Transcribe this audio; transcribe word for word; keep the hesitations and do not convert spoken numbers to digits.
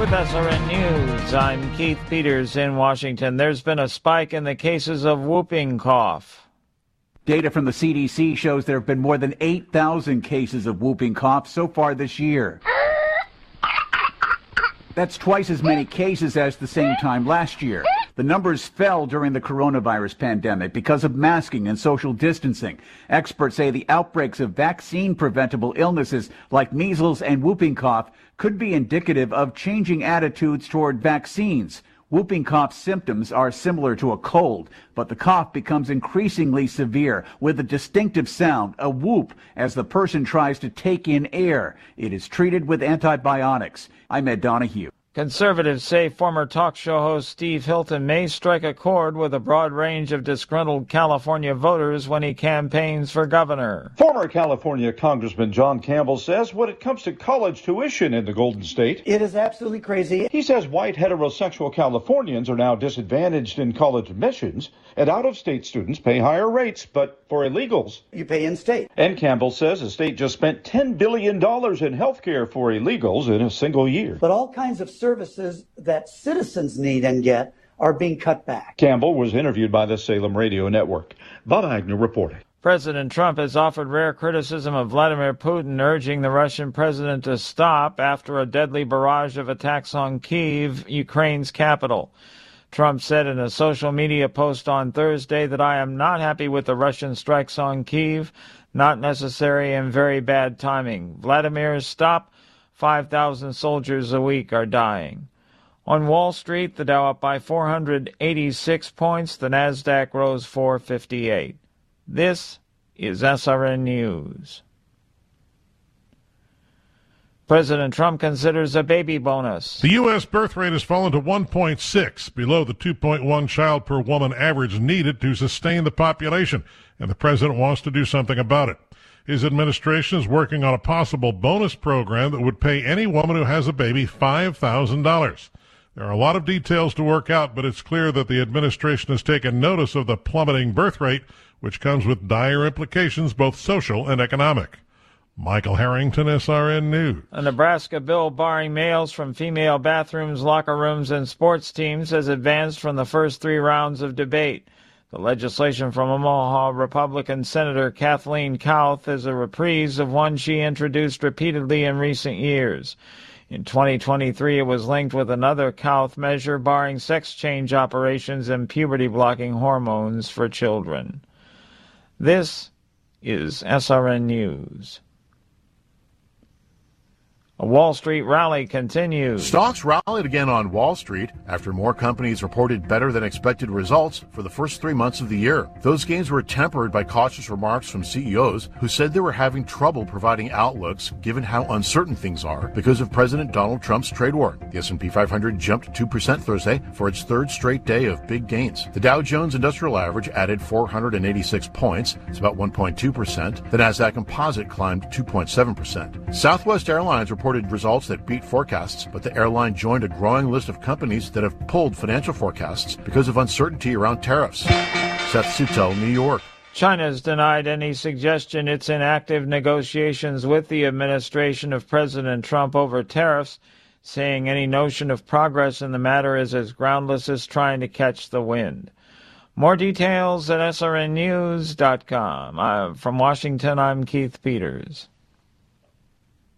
With S R N News, I'm Keith Peters in Washington. There's been a spike in the cases of whooping cough. Data from the C D C shows there have been more than eight thousand cases of whooping cough so far this year. That's twice as many cases as the same time last year. The numbers fell during the coronavirus pandemic because of masking and social distancing. Experts say the outbreaks of vaccine-preventable illnesses like measles and whooping cough could be indicative of changing attitudes toward vaccines. Whooping cough symptoms are similar to a cold, but the cough becomes increasingly severe with a distinctive sound, a whoop, as the person tries to take in air. It is treated with antibiotics. I'm Ed Donahue. Conservatives say former talk show host Steve Hilton may strike a chord with a broad range of disgruntled California voters when he campaigns for governor. Former California Congressman John Campbell says when it comes to college tuition in the Golden State, it is absolutely crazy. He says white heterosexual Californians are now disadvantaged in college admissions, and out-of-state students pay higher rates, but for illegals, you pay in-state. And Campbell says the state just spent ten billion dollars in health care for illegals in a single year. But all kinds of services that citizens need and get are being cut back. Campbell was interviewed by the Salem Radio Network. Bob Agnew reporting. President Trump has offered rare criticism of Vladimir Putin, urging the Russian president to stop after a deadly barrage of attacks on Kyiv, Ukraine's capital. Trump said in a social media post on Thursday that I am not happy with the Russian strikes on Kyiv, not necessary and very bad timing. Vladimir, stop. five thousand soldiers a week are dying. On Wall Street, the Dow up by four hundred eighty-six points, the Nasdaq rose four fifty-eight. This is S R N News. President Trump considers a baby bonus. The U S birth rate has fallen to one point six, below the two point one child per woman average needed to sustain the population, and the president wants to do something about it. His administration is working on a possible bonus program that would pay any woman who has a baby five thousand dollars. There are a lot of details to work out, but it's clear that the administration has taken notice of the plummeting birth rate, which comes with dire implications, both social and economic. Michael Harrington, S R N News. A Nebraska bill barring males from female bathrooms, locker rooms, and sports teams has advanced from the first three rounds of debate. The legislation from Omaha Republican Senator Kathleen Kauth is a reprise of one she introduced repeatedly in recent years. In twenty twenty-three, it was linked with another Kauth measure barring sex change operations and puberty-blocking hormones for children. This is S R N News. A Wall Street rally continues. Stocks rallied again on Wall Street after more companies reported better than expected results for the first three months of the year. Those gains were tempered by cautious remarks from C E Os who said they were having trouble providing outlooks given how uncertain things are because of President Donald Trump's trade war. The S and P five hundred jumped two percent Thursday for its third straight day of big gains. The Dow Jones Industrial Average added four hundred eighty-six points. It's about one point two percent. The Nasdaq Composite climbed two point seven percent. Southwest Airlines reported results that beat forecasts, but the airline joined a growing list of companies that have pulled financial forecasts because of uncertainty around tariffs. Seth Sutel, New York. China has denied any suggestion it's in active negotiations with the administration of President Trump over tariffs, saying any notion of progress in the matter is as groundless as trying to catch the wind. More details at S R N news dot com. Uh, from Washington, I'm Keith Peters.